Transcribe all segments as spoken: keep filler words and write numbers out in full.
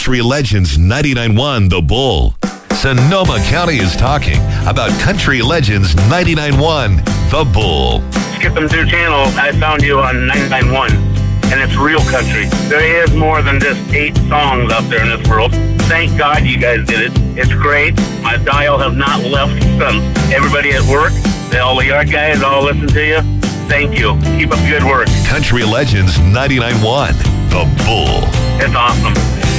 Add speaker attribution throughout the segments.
Speaker 1: Country Legends ninety-nine point one The Bull. Sonoma County is talking about Country Legends ninety-nine point one The Bull.
Speaker 2: Skip them through channel. I found you on ninety-nine point one, and it's real country. There is more than just eight songs out there in this world. Thank God you guys did it. It's great. My dial have not left since. Everybody at work, all the yard guys all listen to you. Thank you. Keep up good work.
Speaker 1: Country Legends ninety-nine point one The Bull.
Speaker 2: It's awesome.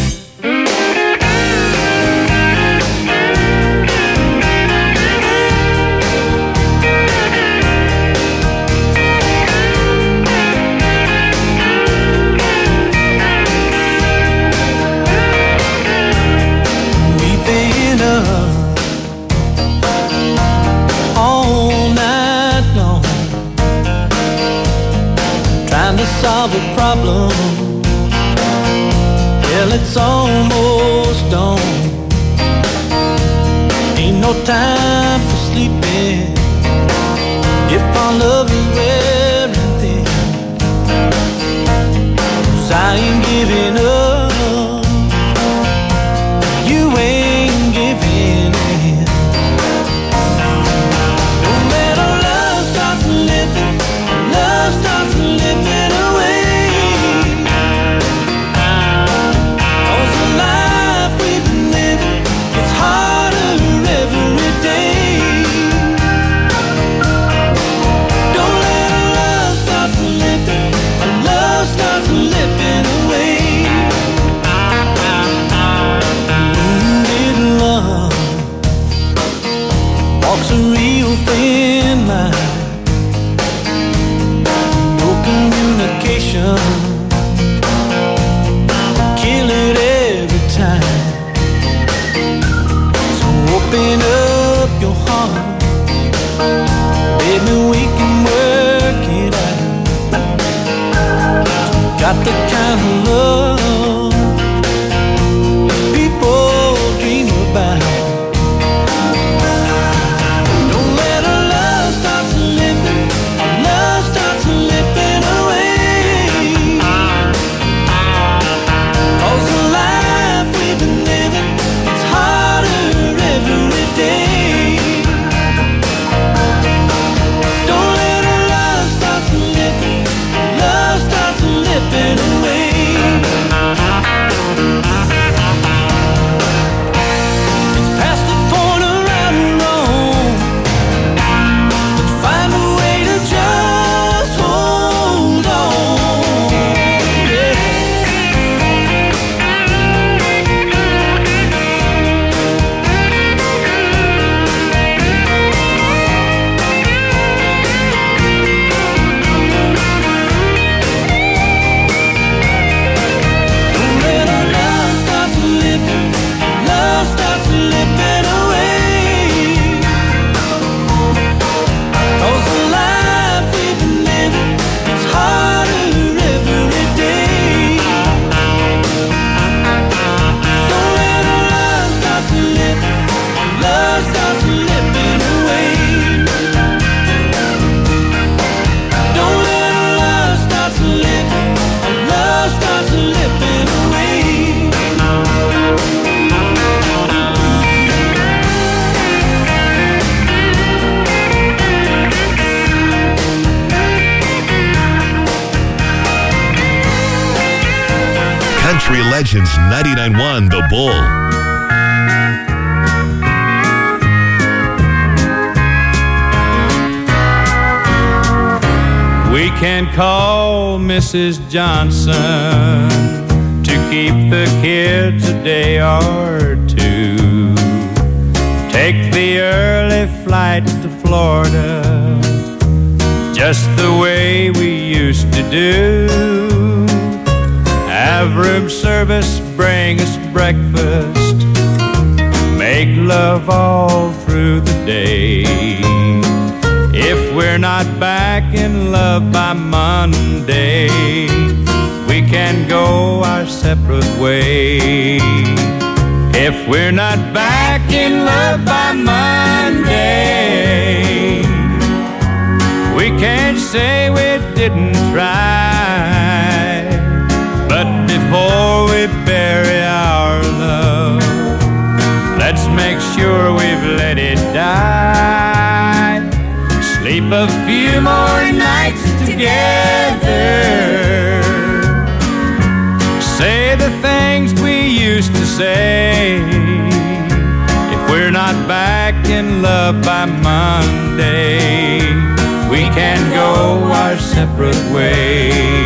Speaker 3: Solve a problem. Well, it's almost dawn. Ain't no time for sleeping if our love is wearing thin. 'Cause I ain't giving up, you ain't giving in. Don't let our love start slipping, love starts slipping away. Walks a real thin line, no communication, kill it every time. So open up your heart, baby, we can work it out. Got the kind of love people dream about.
Speaker 1: Country Legends ninety-nine point one The Bull.
Speaker 4: We can call Missus Johnson to keep the kids a day or two. Take the early flight to Florida, just the way we used to do. Have room service, bring us breakfast, make love all through the day. If we're not back in love by Monday, we can go our separate way. If we're not back in love by Monday, we can't say we didn't try. But before we bury our sure we've let it die. Sleep a few more nights together. Say the things we used to say. If we're not back in love by Monday, we can go our separate ways.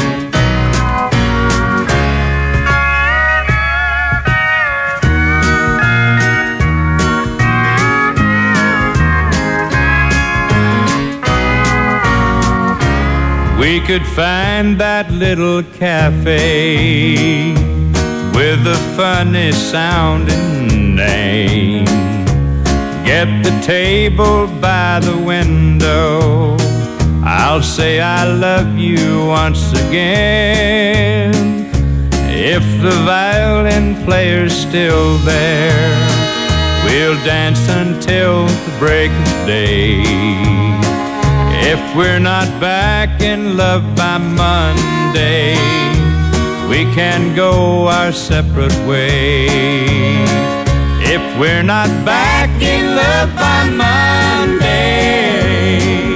Speaker 4: We could find that little cafe with a funny sounding name. Get the table by the window. I'll say I love you once again. If the violin player's still there, we'll dance until the break of day. If we're not back in love by Monday, we can go our separate ways. If we're not back in love by Monday,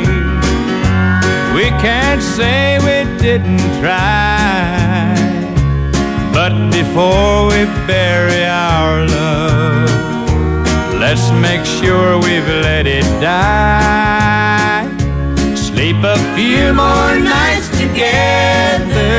Speaker 4: we can't say we didn't try. But before we bury our love, let's make sure we've let it die. Sleep a few more nights together.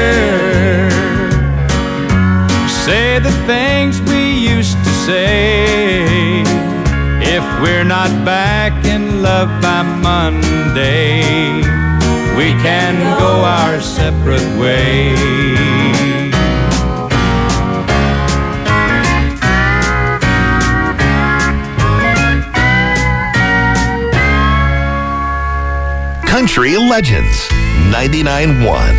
Speaker 4: Say the things we used to say. If we're not back in love by Monday, we can go our separate ways.
Speaker 1: Country Legends ninety-nine point one.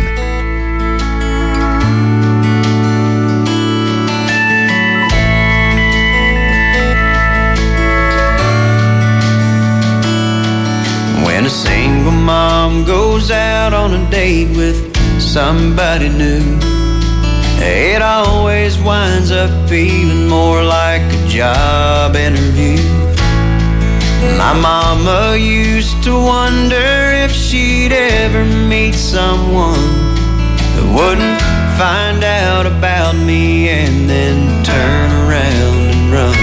Speaker 3: When a single mom goes out on a date with somebody new, it always winds up feeling more like a job interview. My mama used to wonder if she'd ever meet someone who wouldn't find out about me and then turn around and run.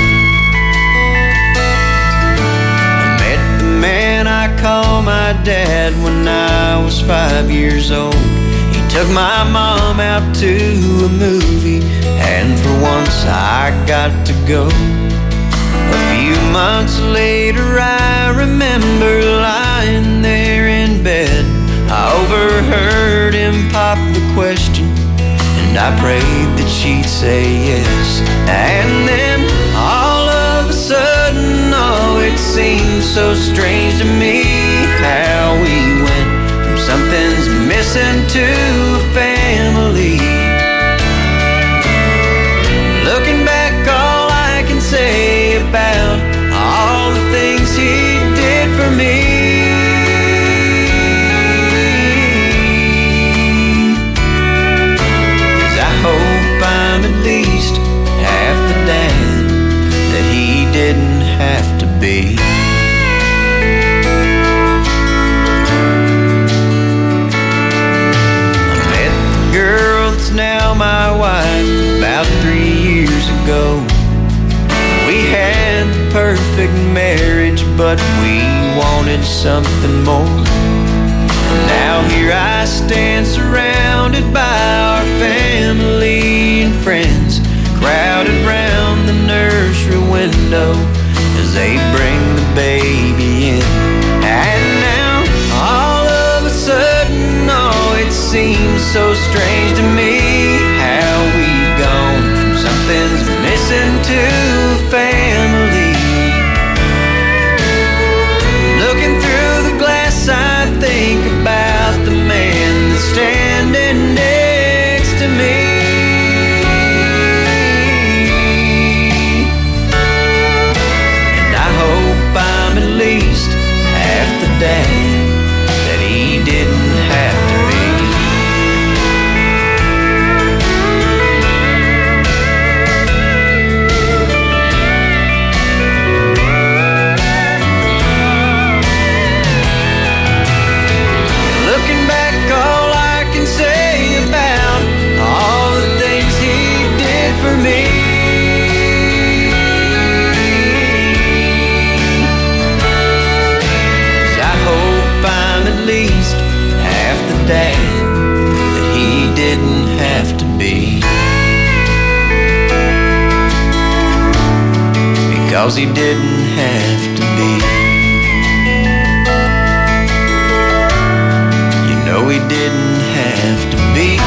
Speaker 3: I met the man I call my dad when I was five years old. He took my mom out to a movie, and for once I got to go. A few months later I remember lying there in bed. I overheard him pop the question, and I prayed that she'd say yes. And then all of a sudden, oh, it seemed so strange to me how we went from something's missing to a family. Looking back, all I can say about all the things he did for me is I hope I'm at least half the dad that he didn't have to be. I met the girl that's now my wife about three years ago. We had the perfect marriage, but we wanted something more. And now here I stand surrounded by our family and friends, crowded round the nursery window as they bring the baby in. And now all of a sudden, oh, it seems so strange to me how we've gone from something's missing to family. Looking through the glass, I think about the man that's standing next to me. And I hope I'm at least half the dad that he didn't have to be. didn't have to be. Because he didn't have to be. You know he didn't have to be.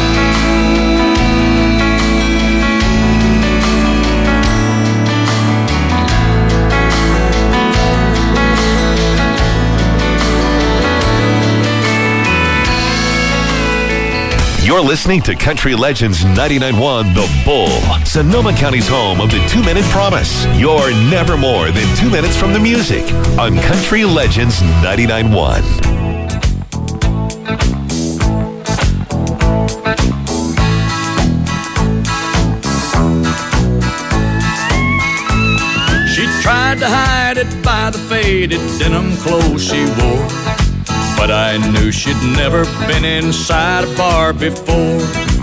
Speaker 1: You're listening to Country Legends ninety-nine point one The Bull, Sonoma County's home of the two-minute promise. You're never more than two minutes from the music on Country Legends ninety-nine point one.
Speaker 4: She tried to hide it by the faded denim clothes she wore, but I knew she'd never been inside a bar before.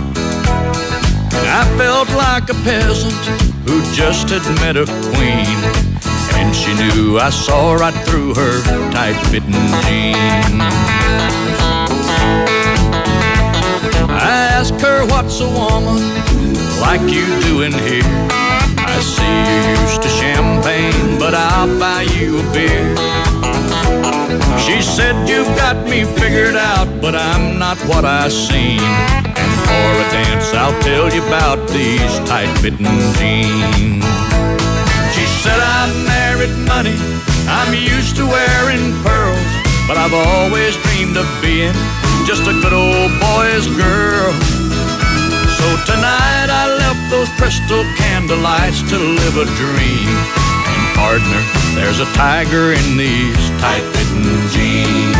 Speaker 4: I felt like a peasant who just had met a queen, and she knew I saw right through her tight-fitting jeans. I asked her, what's a woman like you doing here? I see you're used to champagne, but I'll buy you a beer. She said, you've got me figured out, but I'm not what I seem. And for a dance, I'll tell you about these tight-fitting jeans. She said, I've married money, I'm used to wearing pearls, but I've always dreamed of being just a good old boy's girl. So tonight I left those crystal candlelights to live a dream. Partner, there's a tiger in these tight-fitting jeans.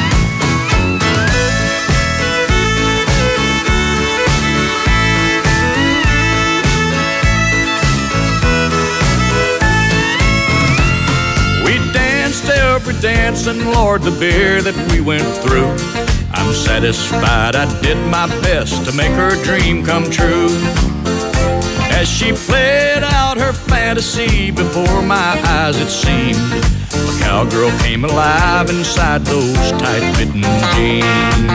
Speaker 4: We danced every dance, and Lord, the beer that we went through. I'm satisfied I did my best to make her dream come true. As she played out her fantasy before my eyes, it seemed a cowgirl came alive inside those tight-fitting jeans.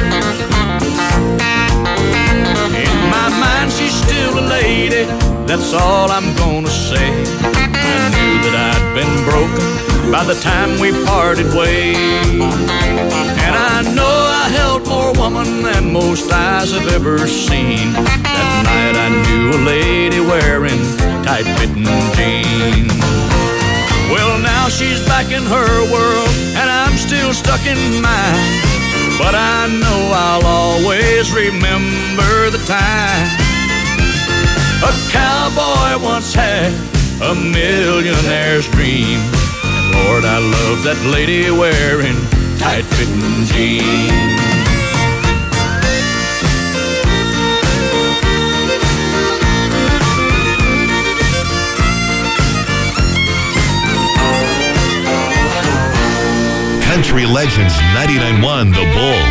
Speaker 4: In my mind, she's still a lady, that's all I'm gonna say. I knew that I'd been broken by the time we parted ways, and I know I held more woman than most eyes have ever seen. That night I knew a lady wearing tight-fitting jeans. Well, now she's back in her world, and I'm still stuck in mine. But I know I'll always remember the time a cowboy once had a millionaire's dream. And Lord, I love that lady wearing tight-fitting jeans.
Speaker 1: Country Legends ninety-nine point one The Bull.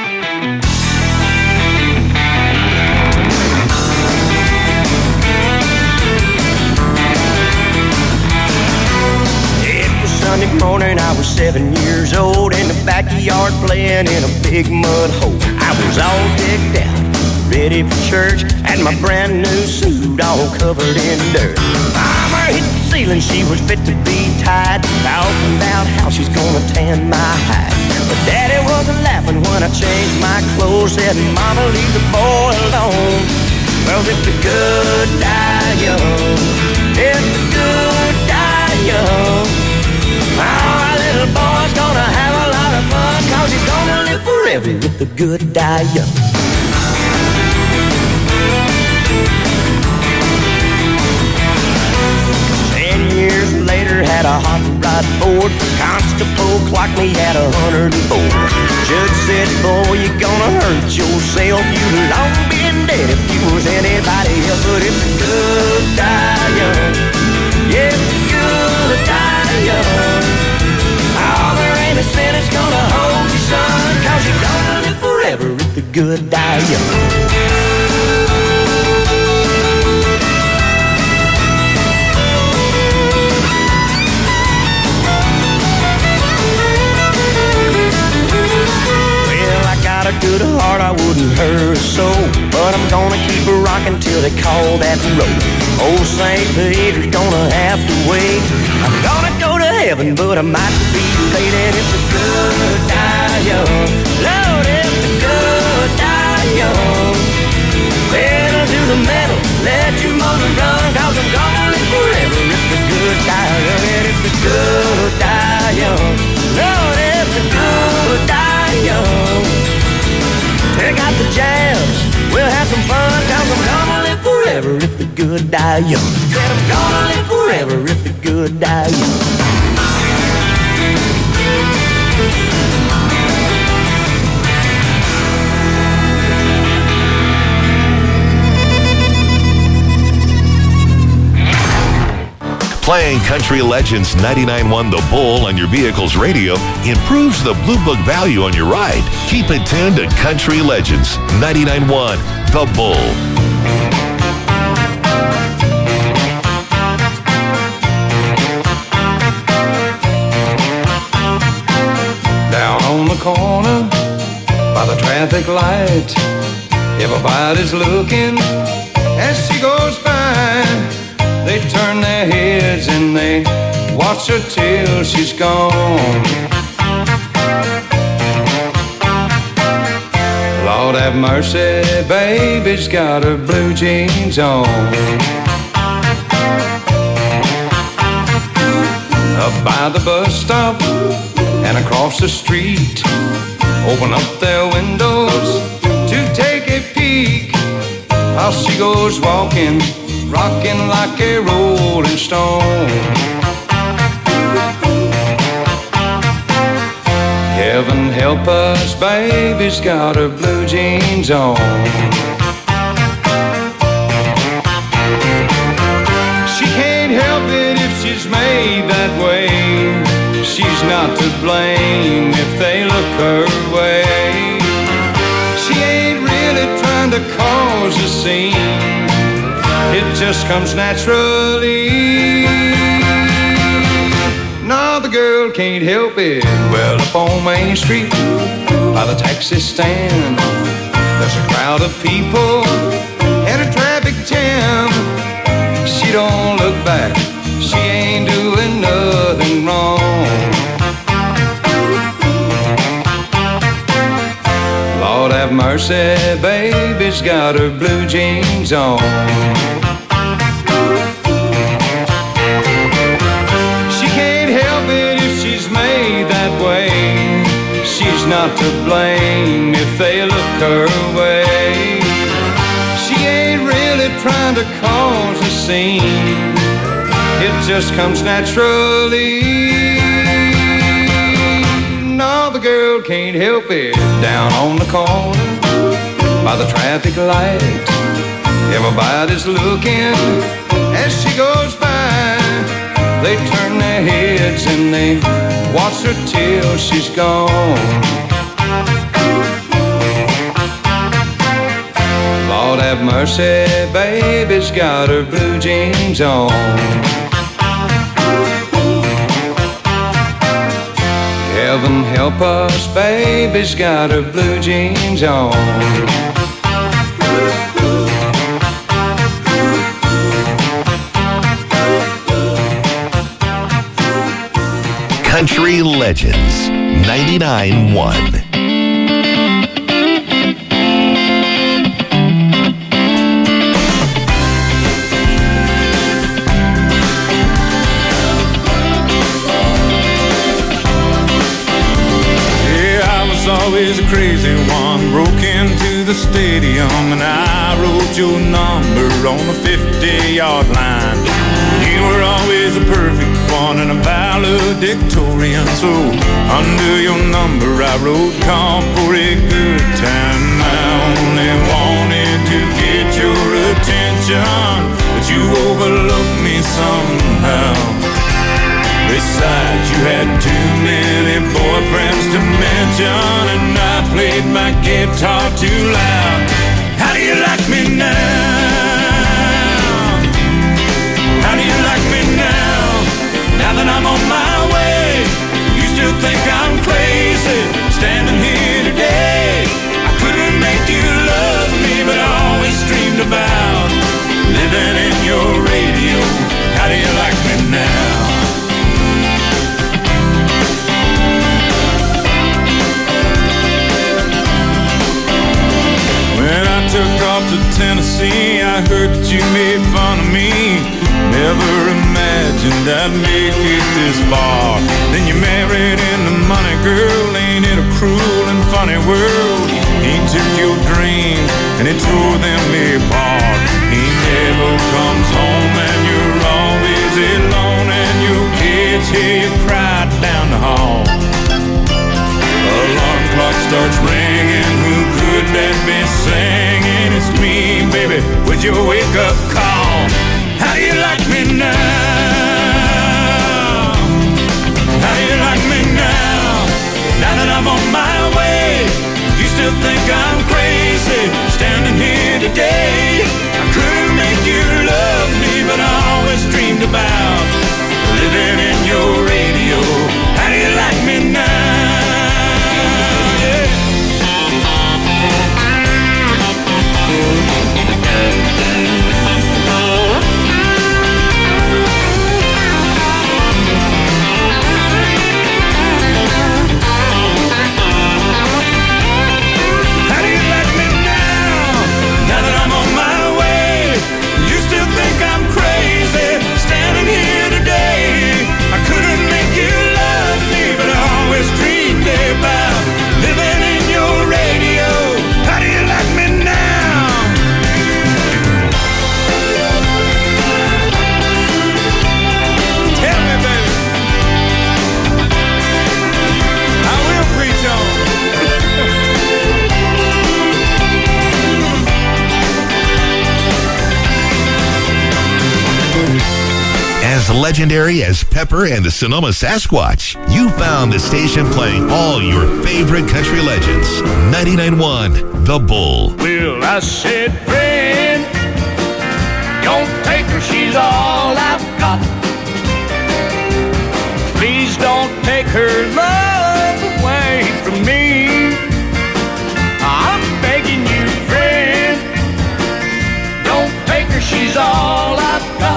Speaker 3: Sunday morning, I was seven years old in the backyard playing in a big mud hole. I was all decked out, ready for church, and my brand new suit all covered in dirt. Mama hit the ceiling, she was fit to be tied, talking about how she's gonna tan my hide. But Daddy wasn't laughing when I changed my clothes, said, Mama, leave the boy alone. Well, if the good die young, if the good die young, our little boy's gonna have a lot of fun, 'cause he's gonna live forever with the good die young. Ten years later, had a hot rod Ford. Constable clocked me at a hundred and four. Judge said, boy, you're gonna hurt yourself. You'd long been dead if you was anybody else. But if the good die young, yeah, if the good die young, oh, there ain't a sin that's gonna hold you, son, 'cause you're gonna live forever if the good die young. Got a good heart, I wouldn't hurt her soul. But I'm gonna keep her rocking till they call that road. Old Saint Peter's gonna have to wait. I'm gonna go to heaven, but I might be late. And if the good die young, Lord, if the good die young, pedal to the metal, let your motor run, cause I'm gonna live forever if the good die young. And if the good die young, Lord, if the good die young, take out the jams, we'll have some fun, cause I'm gonna live forever if the good die young. Said I'm gonna live forever if the good die young.
Speaker 1: Playing Country Legends ninety-nine point one The Bull on your vehicle's radio improves the Blue Book value on your ride. Keep it tuned to Country Legends ninety-nine point one The Bull.
Speaker 4: Down on the corner by the traffic light, everybody's looking as she goes by. They turn their heads and they watch her till she's gone. Lord have mercy, baby's got her blue jeans on. Up by the bus stop and across the street, open up their windows to take a peek while she goes walking, rocking like a rolling stone. Heaven help us, baby's got her blue jeans on. She can't help it if she's made that way. She's not to blame if they look her way. She ain't really trying to cause a scene, it just comes naturally. No, the girl can't help it. Well, up on Main Street, by the taxi stand, there's a crowd of people and a traffic jam. She don't look back, she ain't doing nothing wrong. Lord have mercy, baby's got her blue jeans on. She's not to blame if they look her way. She ain't really trying to cause a scene, it just comes naturally. No, the girl can't help it. Down on the corner by the traffic light, everybody's looking as she goes by. They turn their heads and they watch her till she's gone. Lord have mercy, baby's got her blue jeans on. Heaven help us, baby's got her blue jeans on.
Speaker 1: Country Legends ninety-nine point one.
Speaker 4: Always a crazy one, broke into the stadium and I wrote your number on the fifty-yard line. You were always a perfect one and a valedictorian, so under your number I wrote "Come for a good time." I only wanted to get your attention, but you overlooked me somehow. Besides, you had too many boyfriends to mention, and I played my guitar too loud. How do you like me now? How do you like me now? Now that I'm on my way, you still think I'm crazy, standing here today. I took off to Tennessee, I heard that you made fun of me. Never imagined I'd make it this far. Then you married into money, girl. Ain't it a cruel and funny world? He took your dreams and he tore them apart. He never comes home and you're always alone, and your kids hear you cry down the hall. Alarm clock starts ringing, who could that be singing? It's me, baby, with your wake-up call. How do you like me now? How do you like me now? Now that I'm on my way, you still think I'm crazy, standing here today. I couldn't make you love me, but I always dreamed about living in your radio. How do you like me now?
Speaker 1: As legendary as Pepper and the Sonoma Sasquatch, you found the station playing all your favorite country legends. ninety-nine point one The Bull.
Speaker 4: Well, I said, friend, don't take her, she's all I've got. Please don't take her love away from me. I'm begging you, friend, don't take her, she's all I've got.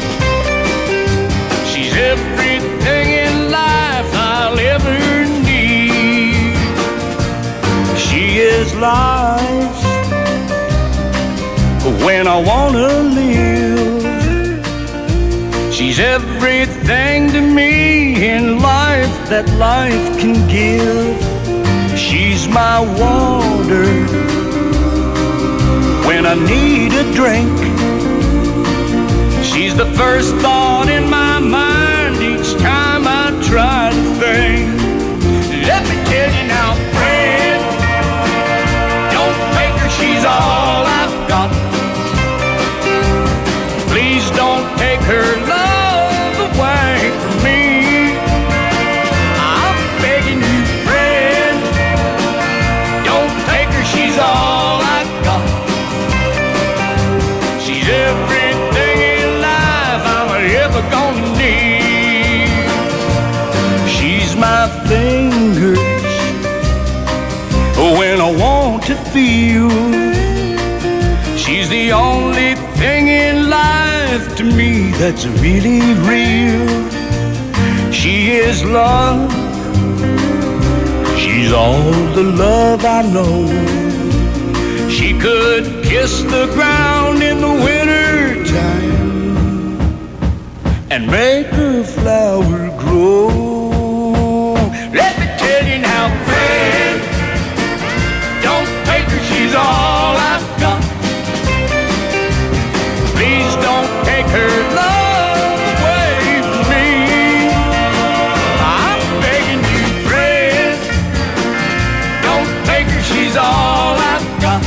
Speaker 4: She's everything in life I'll ever need. She is life when I wanna live. She's everything to me in life that life can give. She's my water when I need a drink. She's the first thought in my mind each time I try to think. Let me tell you now, friend, don't take her, she's all I've got. Please don't take her love away from me. I'm begging you, friend, don't take her, she's all I've got. She's everything in life I'm ever gonna need. She's my fingers when I want to feel. She's the only thing in life to me that's really real. She is love. She's all the love I know. She could kiss the ground in the winter time and make her flower grow. Let me tell you now, friend, don't take her, she's all I've got. Please don't take her love away from me. I'm begging you, friend, don't take her, she's all I've got.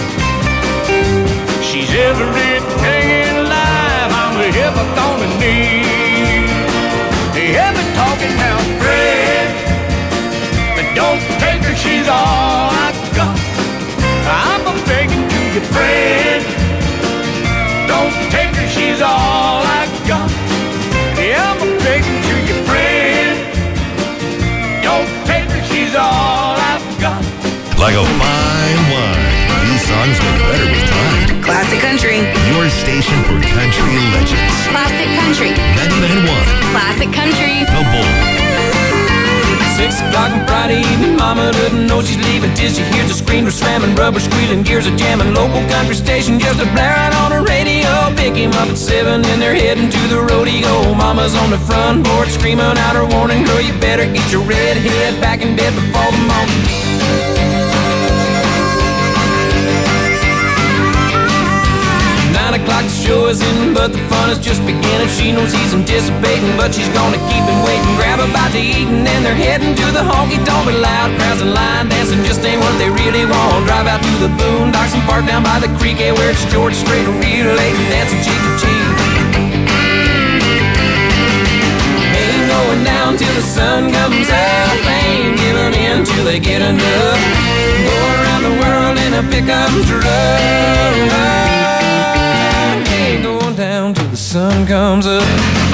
Speaker 4: She's everything in life I'm ever gonna need. Ever talking now, friend, but don't take her, she's all I've got. I'm a begging to you, friend, don't take her, she's all I've got. Yeah, I'm a begging to you, friend, don't take her, she's all I've got.
Speaker 1: Like a fine wine, these songs get better with time.
Speaker 5: Classic Country.
Speaker 1: Your station for country legends.
Speaker 5: Classic Country.
Speaker 1: ninety-nine point one
Speaker 5: Classic Country.
Speaker 1: The Bull.
Speaker 6: Six o'clock
Speaker 3: o'clock on Friday evening. Mama doesn't know she's leaving till she hears the screamers slamming, rubber squealing, gears are jamming. Local country station just a blaring on the radio. Pick him up at seven and they're heading to the rodeo. Mama's on the front porch screaming out her warning. Girl, you better get your red head back in bed before the morning. Nine o'clock the show is in, but the fun is just beginning. She knows he's anticipating, but she's gonna keep him waiting. Grab a bite to eat and then they're heading to the honky-tonk. But loud crowds and line dancing just ain't what they really want. Drive out to the boondocks and park down by the creek, eh, where it's George Strait real late and dancing cheek to cheek. Ain't going down till the sun comes up. Ain't giving in till they get enough. Go around the world in a pickup truck. Going down till the sun comes up.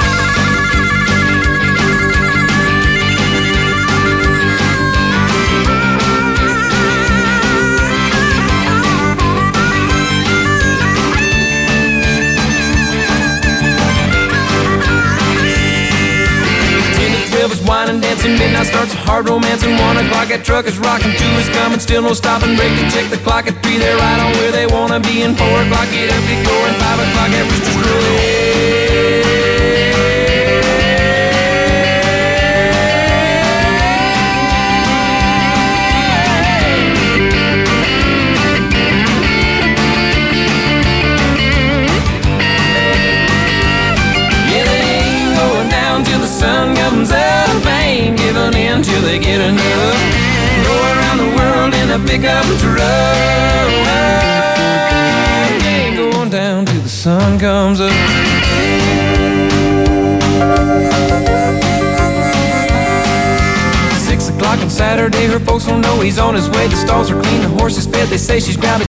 Speaker 3: Wine and dancing, midnight starts a hard romance, and one o'clock that truck is rocking. Two is coming, still no stopping, break to check the clock. At three they're right on where they wanna be, and four o'clock get up, get going, five o'clock that rooster's crowing. Sun comes up, ain't giving in till they get enough. Go around the world in a pickup truck. Ain't going down till the sun comes up. Six o'clock on Saturday, her folks don't know he's on his way. The stalls are clean, the horses fed. They say she's grounded